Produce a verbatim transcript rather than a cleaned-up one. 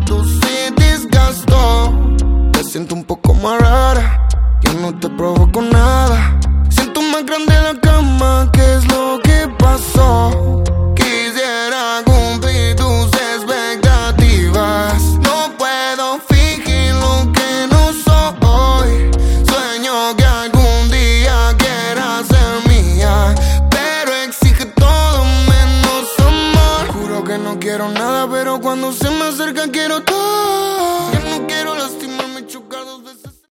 dosis desgastó. Te siento un poco más rara, yo no te provoco nada. Siento más grande la cama, ¿qué es lo que pasó? Quisiera cumplir tus expectativas. No puedo fingir lo que no soy. Sueño que algún día quieras ser mía, pero exige todo menos amor. Juro que no quiero nada, pero cuando se me acerca quiero